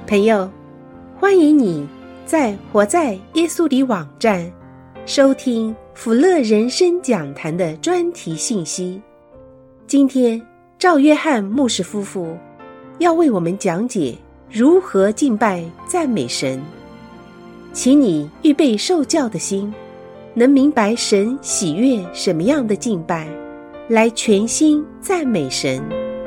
朋友，欢迎你在活在耶稣里网站收听福乐人生讲坛的专题信息。今天赵约翰牧师夫妇要为我们讲解如何敬拜赞美神，请你预备受教的心，能明白神喜悦什么样的敬拜，来全心赞美神。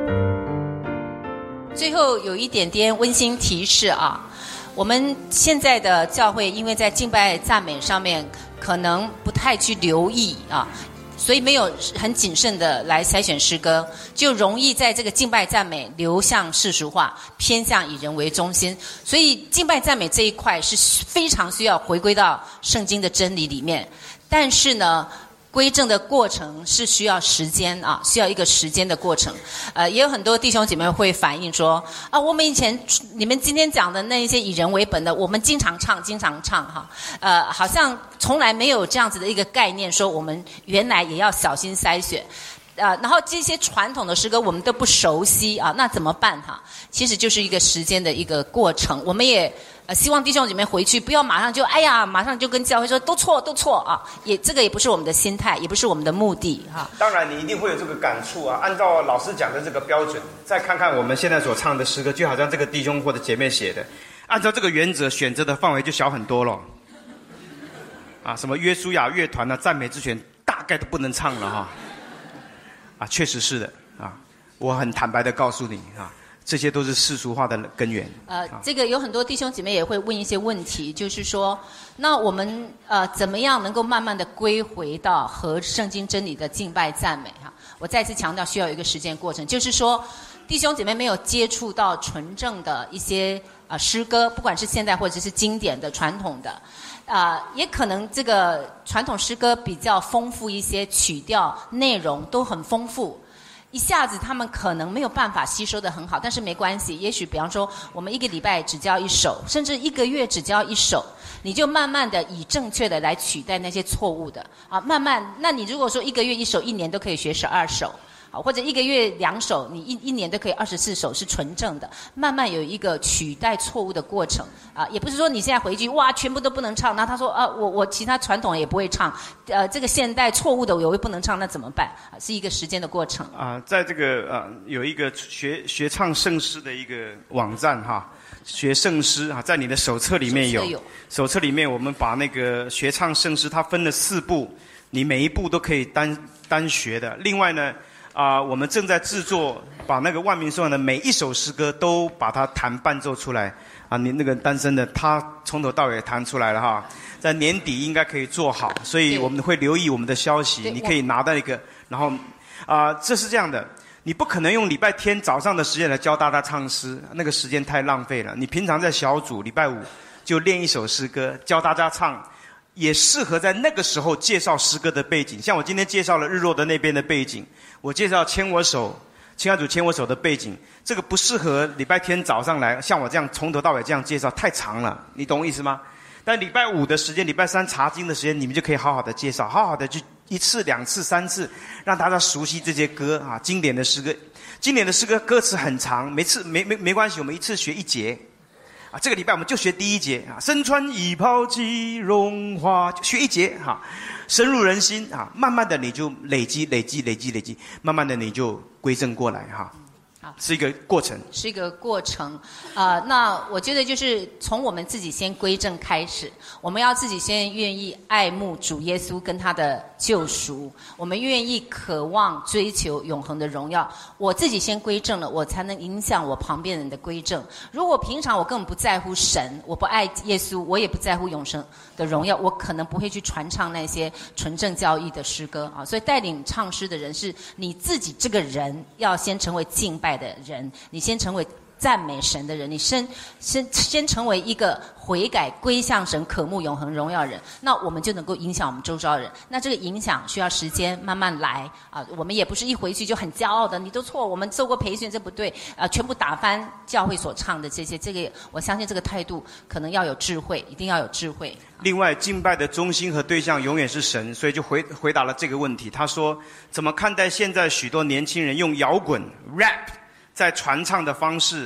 最后有一点点温馨提示啊，我们现在的教会因为在敬拜赞美上面可能不太去留意啊，所以没有很谨慎的来筛选诗歌，就容易在这个敬拜赞美流向世俗化，偏向以人为中心。所以敬拜赞美这一块是非常需要回归到圣经的真理里面，但是呢归正的过程是需要时间啊，需要一个时间的过程。也有很多弟兄姐妹会反映说啊，我们以前你们今天讲的那一些以人为本的，我们经常唱哈，好像从来没有这样子的一个概念，说我们原来也要小心筛选。然后这些传统的诗歌我们都不熟悉啊，那怎么办哈？其实就是一个时间的一个过程。我们也希望弟兄姐妹回去不要马上就马上就跟教会说都错啊，这个也不是我们的心态，也不是我们的目的哈。 当然你一定会有这个感触啊，按照老师讲的这个标准，再看看我们现在所唱的诗歌，就好像这个弟兄或者姐妹写的，按照这个原则选择的范围就小很多了。啊，什么约书亚乐团啊，赞美之泉大概都不能唱了哈。啊，确实是的啊，我很坦白的告诉你啊，这些都是世俗化的根源。 这个有很多弟兄姐妹也会问一些问题，就是说，那我们怎么样能够慢慢的归回到合圣经真理的敬拜赞美哈？我再次强调，需要有一个时间过程，就是说，弟兄姐妹没有接触到纯正的一些诗歌，不管是现代或者是经典的传统的。也可能这个传统诗歌比较丰富一些，曲调内容都很丰富，一下子他们可能没有办法吸收得很好，但是没关系，也许比方说我们一个礼拜只教一首，甚至一个月只教一首，你就慢慢的以正确的来取代那些错误的啊，慢慢，那你如果说一个月一首，一年都可以学12首。或者一个月2首，你一年都可以24首是纯正的，慢慢有一个取代错误的过程啊，也不是说你现在回去哇全部都不能唱，那他说我其他传统也不会唱，这个现代错误的我又不能唱，那怎么办？是一个时间的过程啊。在这个有一个学唱圣诗的一个网站哈，学圣诗啊，在你的手册里面有，手册里面我们把那个学唱圣诗它分了4部，你每一部都可以单学的。另外呢。我们正在制作，把那个万民颂的每一首诗歌都把它弹伴奏出来啊！你那个单身的，他从头到尾弹出来了哈，在年底应该可以做好，所以我们会留意我们的消息，你可以拿到一个，然后这是这样的，你不可能用礼拜天早上的时间来教大家唱诗，那个时间太浪费了。你平常在小组礼拜5就练一首诗歌，教大家唱。也适合在那个时候介绍诗歌的背景，像我今天介绍了日落的那边的背景，我介绍牵我手，亲爱主牵我手的背景，这个不适合礼拜天早上来，像我这样从头到尾这样介绍太长了，你懂我意思吗？但礼拜5的时间，礼拜3查经的时间，你们就可以好好的介绍，好好的去1次、2次、3次，让大家熟悉这些歌啊，经典的诗歌，经典的诗歌歌词很长，每次没关系，我们一次学1节。这个礼拜我们就学第1节啊，身穿衣袍即荣华，就学1节哈，深入人心啊，慢慢的你就累积，慢慢的你就归正过来哈。是一个过程， 是一个过程那我觉得就是从我们自己先归正开始，我们要自己先愿意爱慕主耶稣跟他的救赎，我们愿意渴望追求永恒的荣耀，我自己先归正了，我才能影响我旁边人的归正。如果平常我根本不在乎神，我不爱耶稣，我也不在乎永生的荣耀，我可能不会去传唱那些纯正教义的诗歌啊。所以带领唱诗的人是你自己这个人要先成为敬拜的人，你先成为赞美神的人，你先成为一个悔改归向神渴慕永恒荣耀人，那我们就能够影响我们周遭的人。那这个影响需要时间慢慢来我们也不是一回去就很骄傲的你都错，我们受过培训这不对全部打翻教会所唱的这些，这个我相信这个态度可能要有智慧，一定要有智慧。 另外敬拜的中心和对象永远是神，所以就回答了这个问题。他说怎么看待现在许多年轻人用摇滚 rap 在传唱的方式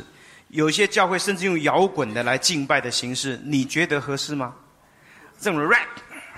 有些教会甚至用摇滚的来敬拜的形式，你觉得合适吗？这种 rap，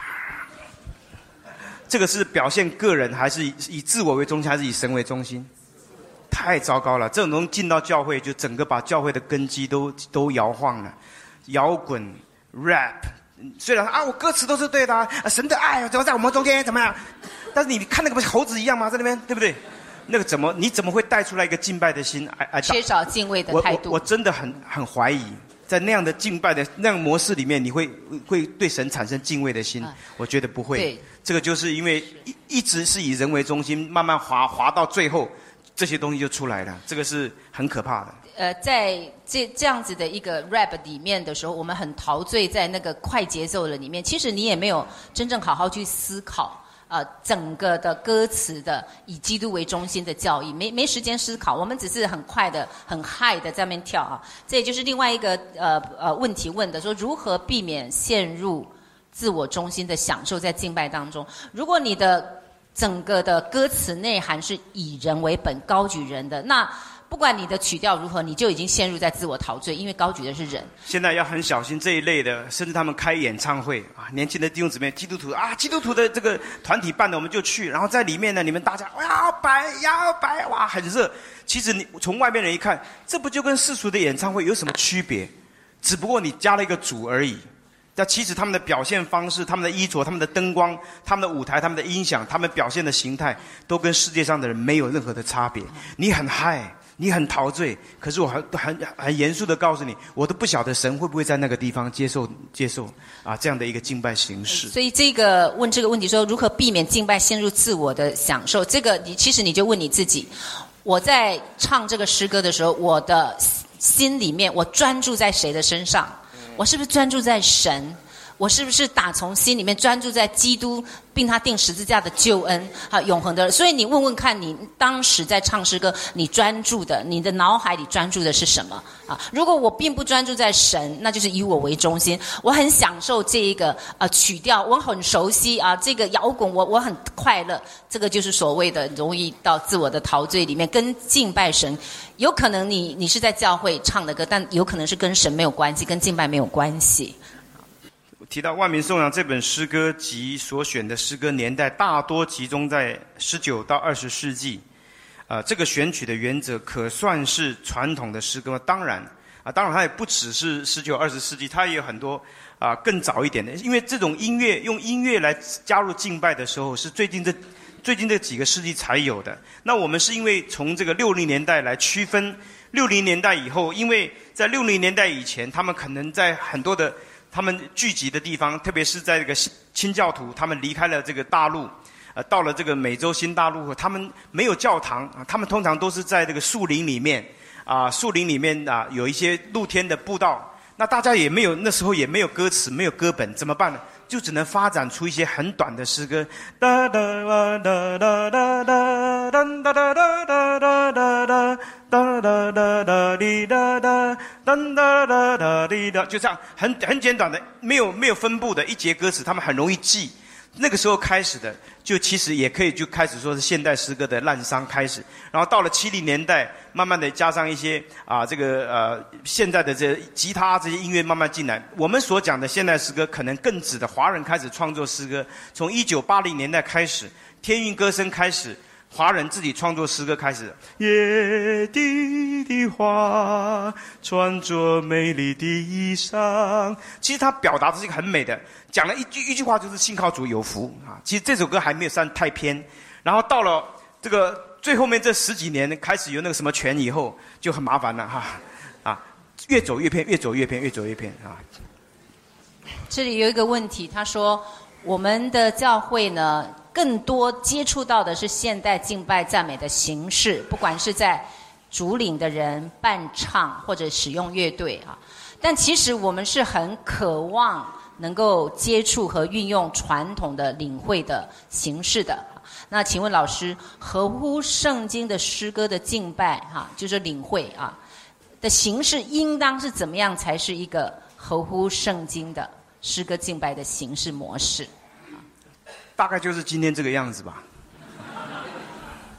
这个是表现个人还是以自我为中心，还是以神为中心？太糟糕了！这种东西进到教会，就整个把教会的根基都摇晃了。摇滚 rap， 虽然我歌词都是对的神的爱怎么在我们中间怎么样？但是你看那个不是猴子一样吗？在那边对不对？那个你怎么会带出来一个敬拜的心？ 缺少敬畏的态度。 我真的很怀疑，在那样的敬拜的那样模式里面，你会对神产生敬畏的心？我觉得不会。 对， 这个就是因为一直是以人为中心，慢慢滑到最后，这些东西就出来了。这个是很可怕的。 在这样子的一个 rap 里面的时候，我们很陶醉在那个快节奏的里面。其实你也没有真正好好去思考。整个的歌词的以基督为中心的教义，没时间思考，我们只是很快的、很嗨的在那边跳啊。这也就是另外一个问题问的，说如何避免陷入自我中心的享受在敬拜当中。如果你的整个的歌词内涵是以人为本、高举人的，那不管你的曲调如何，你就已经陷入在自我陶醉，因为高举的是人。现在要很小心这一类的，甚至他们开演唱会年轻的弟兄姊妹，基督徒的这个团体办的，我们就去，然后在里面呢，你们大家摇摆，哇，很热。其实你从外面人一看，这不就跟世俗的演唱会有什么区别？只不过你加了一个主而已。但其实他们的表现方式、他们的衣着、他们的灯光、他们的舞台、他们的音响、他们表现的形态，都跟世界上的人没有任何的差别。你很嗨。你很陶醉，可是我很严肃的告诉你，我都不晓得神会不会在那个地方接受这样的一个敬拜形式。 所以问这个问题说，如何避免敬拜陷入自我的享受？这个其实你就问你自己，我在唱这个诗歌的时候，我的心里面我专注在谁的身上？我是不是专注在神？我是不是打从心里面专注在基督并他钉十字架的救恩永恒的？所以你问问看，你当时在唱诗歌，你专注的，你的脑海里专注的是什么如果我并不专注在神，那就是以我为中心，我很享受这一个曲调，我很熟悉这个摇滚，我很快乐，这个就是所谓的容易到自我的陶醉里面，跟敬拜神有可能你是在教会唱的歌，但有可能是跟神没有关系，跟敬拜没有关系。 提到万民颂扬这本诗歌集所选的诗歌年代大多集中在19到20世纪，这个选取的原则可算是传统的诗歌吗？当然它也不只是19、20世纪，它也有很多更早一点的。因为这种用音乐来加入敬拜的时候，是最近这几个世纪才有的。那我们是因为从这个60年代来区分，60年代以后，因为在60年代以前，他们可能在很多的他们聚集的地方，特别是在这个清教徒，他们离开了这个大陆，到了这个美洲新大陆后，他们没有教堂他们通常都是在这个树林里面有一些露天的步道。那大家那时候也没有歌词，没有歌本，怎么办呢？就只能发展出一些很短的诗歌，哒哒哒哒哒哒哒哒哒哒哒哒哒哒哒哒哒滴哒哒哒哒哒哒滴哒，就这样很简短的，没有分布的一节歌词，他们很容易记。那个时候开始的，就其实也可以就开始说是现代诗歌的滥觞开始。然后到了70年代，慢慢的加上一些现在的这吉他这些音乐慢慢进来。我们所讲的现代诗歌，可能更指的华人开始创作诗歌。从1980年代开始，天韵歌声开始，华人自己创作诗歌开始。野地的花穿着美丽的衣裳，其实它表达的是一个很美的，讲了一句话，就是信靠主有福其实这首歌还没有算太偏。然后到了这个最后面这10几年，开始有那个什么权以后，就很麻烦了越走越偏，越走越偏，越走越偏这里有一个问题，他说我们的教会呢，更多接触到的是现代敬拜赞美的形式，不管是在主领的人伴唱或者使用乐队但其实我们是很渴望能够接触和运用传统的领会的形式的。那请问老师，合乎圣经的诗歌的敬拜就是领会的形式应当是怎么样才是一个合乎圣经的诗歌敬拜的形式模式？ 大概就是今天这个样子吧。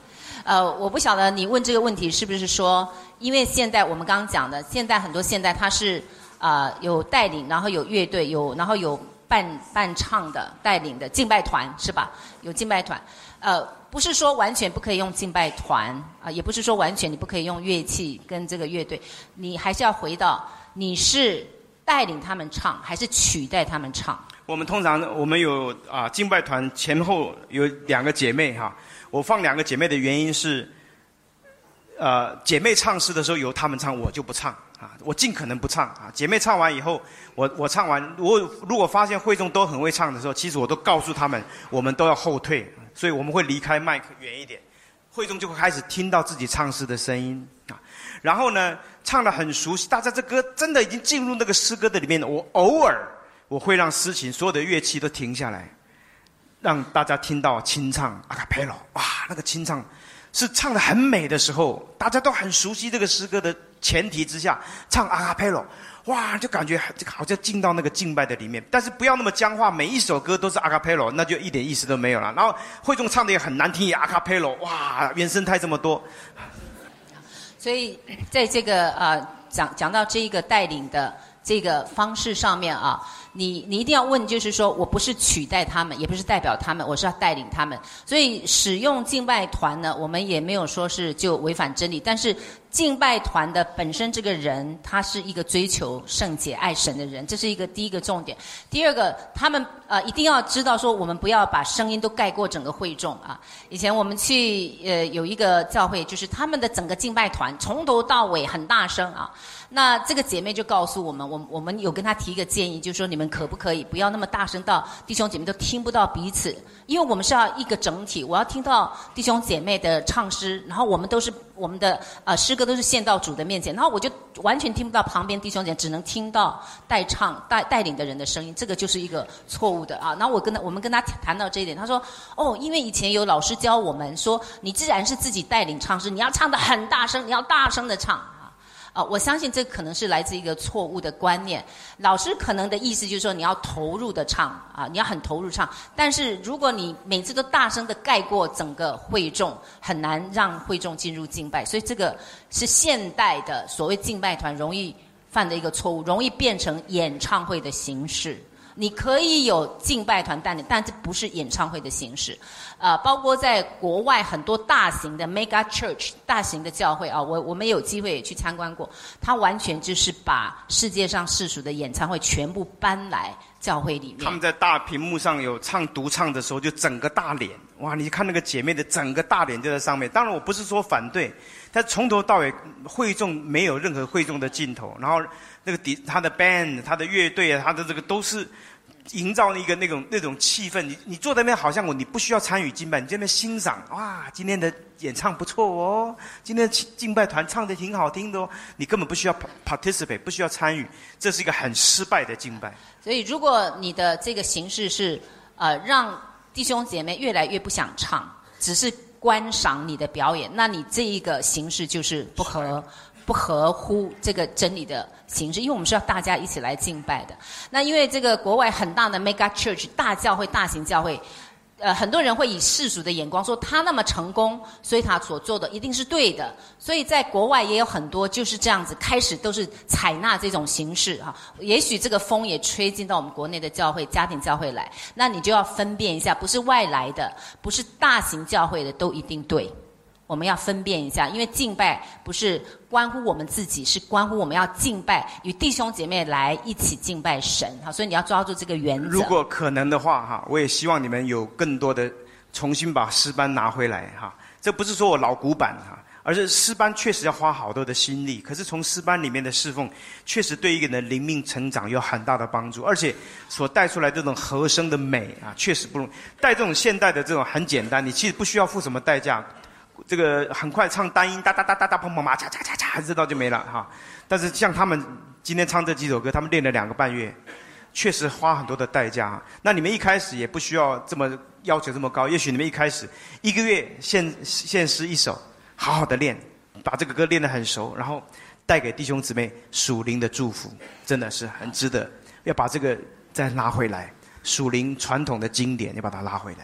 我不晓得你问这个问题是不是说，因为现在我们刚刚讲的，现在很多现代它是有带领，然后有乐队，然后有伴唱的带领的敬拜团是吧？有敬拜团，不是说完全不可以用敬拜团也不是说完全你不可以用乐器跟这个乐队，你还是要回到你是带领他们唱还是取代他们唱。 我们通常我们有敬拜团前后有2个姐妹哈，我放2个姐妹的原因是，姐妹唱诗的时候由她们唱，我就不唱我尽可能不唱姐妹唱完以后，我唱完，我如果发现会众都很会唱的时候，其实我都告诉他们，我们都要后退，所以我们会离开麦克远一点，会众就会开始听到自己唱诗的声音然后呢，唱得很熟悉，大家这歌真的已经进入那个诗歌的里面了。我偶尔我会让司琴所有的乐器都停下来，让大家听到清唱阿卡贝罗，哇，那个清唱是唱得很美的时候，大家都很熟悉这个诗歌的前提之下，唱阿卡贝罗，哇，就感觉这个好像进到那个敬拜的里面。但是不要那么僵化，每一首歌都是阿卡贝罗，那就一点意思都没有了。然后会众唱的也很难听，也阿卡贝罗，哇，原声带这么多。 所以在这个讲到这个带领的这个方式上面你一定要问，就是说我不是取代他们，也不是代表他们，我是要带领他们。所以使用敬拜团呢，我们也没有说是就违反真理，但是敬拜团的本身这个人，他是一个追求圣洁爱神的人，这是第一个重点。第二个，他们一定要知道说，我们不要把声音都盖过整个会众以前我们去有一个教会，就是他们的整个敬拜团从头到尾很大声那这个姐妹就告诉我们，我们有跟她提一个建议，就是说你们可不可以不要那么大声到弟兄姐妹都听不到彼此，因为我们是要一个整体，我要听到弟兄姐妹的唱诗，然后我们的诗歌都是献到主的面前，然后我就完全听不到旁边弟兄姐妹，只能听到带领的人的声音，这个就是一个错误的然后我们跟他谈到这一点，他说因为以前有老师教我们说，你既然是自己带领唱诗，你要唱得很大声，你要大声的唱我相信这可能是来自一个错误的观念。老师可能的意思就是说你要投入的唱你要很投入唱，但是如果你每次都大声的盖过整个会众，很难让会众进入敬拜。所以这个是现代的所谓敬拜团容易犯的一个错误，容易变成演唱会的形式。你可以有敬拜团带领，但这不是演唱会的形式。包括在国外很多大型的 mega church 大型的教会我们有机会也去参观过，它完全就是把世界上世俗的演唱会全部搬来教会里面。 他们在大屏幕上有独唱的时候，就整个大脸，哇！你看那个姐妹的整个大脸就在上面。当然我不是说反对，但从头到尾会众没有任何会众的镜头，然后那个他的 band 他的乐队他的这个都是营造一个那种气氛，你坐在那边好像你不需要参与敬拜，你在那边欣赏，哇，今天的演唱不错今天的敬拜团唱得挺好听的你根本不需要 participate， 不需要参与，这是一个很失败的敬拜。 所以如果你的这个形式是让弟兄姐妹越来越不想唱，只是观赏你的表演，那你这一个形式就是不合乎这个真理的形式，因为我们是要大家一起来敬拜的。那因为这个国外很大的 mega church 大教会大型教会很多人会以世俗的眼光说他那么成功，所以他所做的一定是对的。所以在国外也有很多就是这样子，开始都是采纳这种形式也许这个风也吹进到我们国内的教会家庭教会来，那你就要分辨一下，不是外来的，不是大型教会的都一定对。我们要分辨一下，因为敬拜不是关乎我们自己，是关乎我们要敬拜，与弟兄姐妹来一起敬拜神所以你要抓住这个原则。 如果可能的话我也希望你们有更多的重新把诗班拿回来这不是说我老古板而是诗班确实要花好多的心力，可是从诗班里面的侍奉确实对一个人的灵命成长有很大的帮助，而且所带出来这种和声的美确实不容易。带这种现代的这种很简单，你其实不需要付什么代价，这个很快唱单音哒哒哒哒哒砰砰嘛嚓嚓嚓嚓，知道就没了但是像他们今天唱这几首歌，他们练了2个半月，确实花很多的代价那你们一开始也不需要这么要求这么高，也许你们一开始1个月献诗1首，好好的练，把这个歌练得很熟，然后带给弟兄姊妹属灵的祝福，真的是很值得。要把这个再拉回来，属灵传统的经典要把它拉回来。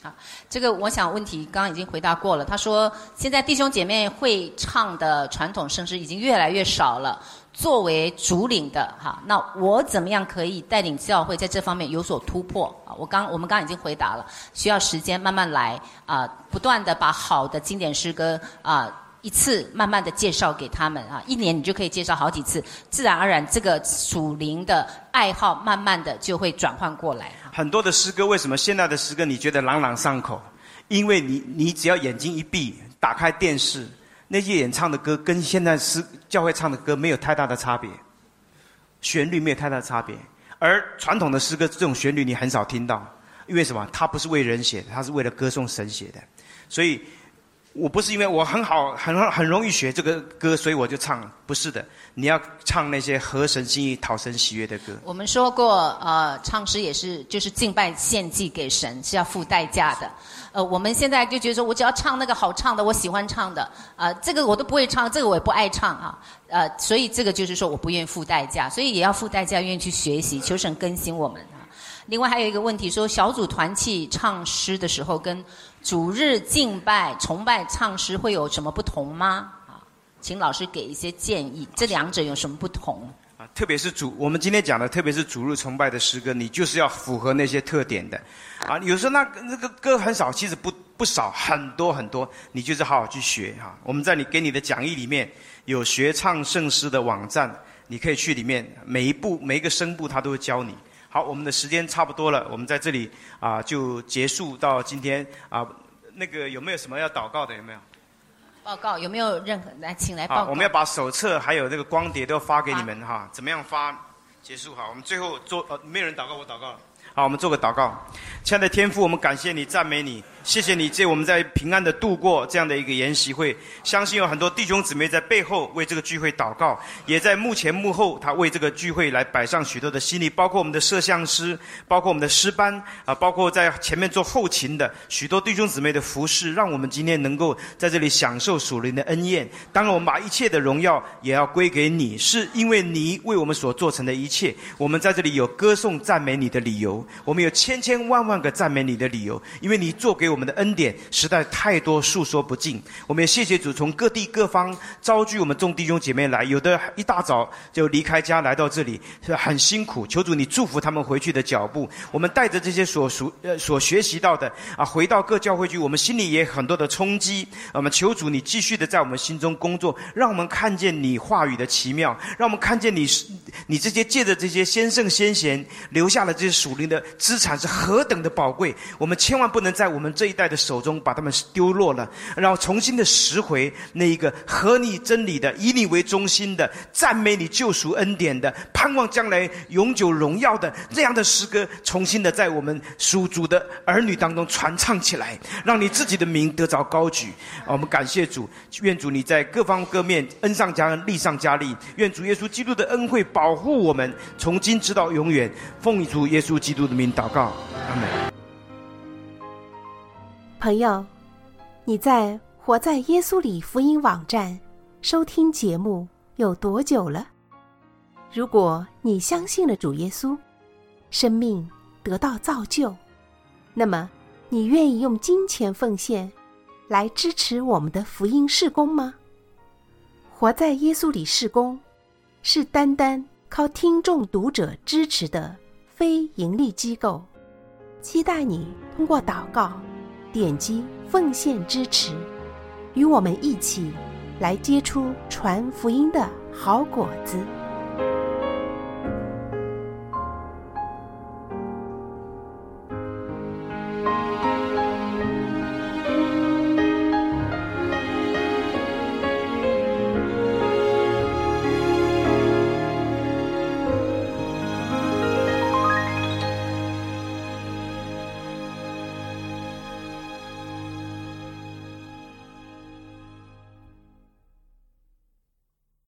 这个我想问题刚刚已经回答过了。他说现在弟兄姐妹会唱的传统圣诗已经越来越少了，作为主领的那我怎么样可以带领教会在这方面有所突破我们刚刚已经回答了，需要时间慢慢来不断的把好的经典诗歌一次慢慢的介绍给他们一年你就可以介绍好几次，自然而然这个属灵的爱好慢慢的就会转换过来。 很多的诗歌为什么现在的诗歌你觉得朗朗上口？因为你只要眼睛一闭，打开电视，那些演唱的歌跟现在教会唱的歌没有太大的差别，旋律没有太大的差别。而传统的诗歌这种旋律你很少听到，因为什么？它不是为人写的，它是为了歌颂神写的。所以我不是因为我很容易学这个歌，所以我就唱，不是的。你要唱那些合神心意、讨神喜悦的歌。 我们说过，唱诗也是就是敬拜献祭给神，是要付代价的。我们现在就觉得说，我只要唱那个好唱的，我喜欢唱的，这个我都不会唱，这个我也不爱唱所以这个就是说我不愿意付代价，所以也要付代价，愿意去学习，求神更新我们另外还有一个问题说，小组团契唱诗的时候跟主日敬拜崇拜唱诗会有什么不同吗？请老师给一些建议，这两者有什么不同？ 特别是我们今天讲的，特别是主日崇拜的诗歌，你就是要符合那些特点的有时候那个歌很少，其实不少，很多很多，你就是好好去学我们在给你的讲义里面有学唱圣诗的网站，你可以去里面，每一个声部他都会教你。好，我们的时间差不多了，我们在这里就结束到今天那个有没有什么要祷告的？有没有？ 报告有没有任何请来报告？ 我们要把手册还有这个光碟都发给你们怎么样发？结束好，我们最后做没有人祷告，我祷告了。好，我们做个祷告。亲爱的天父，我们感谢你，赞美你，谢谢你借我们在平安的度过这样的一个研习会。相信有很多弟兄姊妹在背后为这个聚会祷告，也在幕前幕后他为这个聚会来摆上许多的心力，包括我们的摄像师，包括我们的诗班包括在前面做后勤的许多弟兄姊妹的服侍，让我们今天能够在这里享受属灵的恩宴。当然我们把一切的荣耀也要归给你，是因为你为我们所做成的一切，我们在这里有歌颂赞美你的理由，我们有千千万万个赞美你的理由，因为你做给我们的恩典实在太多，述说不尽。我们也谢谢主，从各地各方召聚我们众弟兄姐妹来，有的一大早就离开家来到这里，很辛苦，求主你祝福他们回去的脚步。我们带着这些所学习到的回到各教会去，我们心里也很多的冲击。我们求主你继续的在我们心中工作，让我们看见你话语的奇妙，让我们看见你这些借着这些先圣先贤留下了这些属灵的资产是何等的宝贵，我们千万不能在我们这一代的手中把它们丢落了，然后重新的拾回那一个合你真理的，以你为中心的，赞美你救赎恩典的，盼望将来永久荣耀的这样的诗歌，重新的在我们属主的儿女当中传唱起来，让你自己的名得着高举。我们感谢主，愿主你在各方各面恩上加恩，利上加利，愿主耶稣基督的恩惠保护我们，从今直到永远。奉主耶稣基督的名祷告，阿们。 朋友，你在活在耶稣里福音网站收听节目有多久了？如果你相信了主耶稣，生命得到造就，那么你愿意用金钱奉献来支持我们的福音事工吗？活在耶稣里事工是单单靠听众读者支持的非盈利机构，期待你通过祷告点击奉献支持，与我们一起来结出传福音的好果子。